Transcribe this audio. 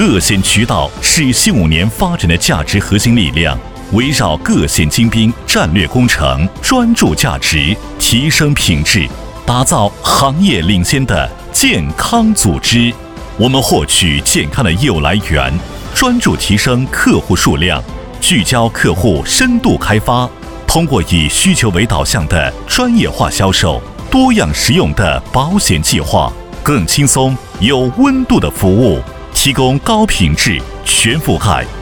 各县渠道是新5年发展的价值核心力量，围绕各县精兵战略工程，专注价值，提升品质，打造行业领先的健康组织。我们获取健康的业务来源，专注提升客户数量，聚焦客户深度开发，通过以需求为导向的专业化销售，多样实用的保险计划，更轻松有温度的服务，提供高品质、全覆盖、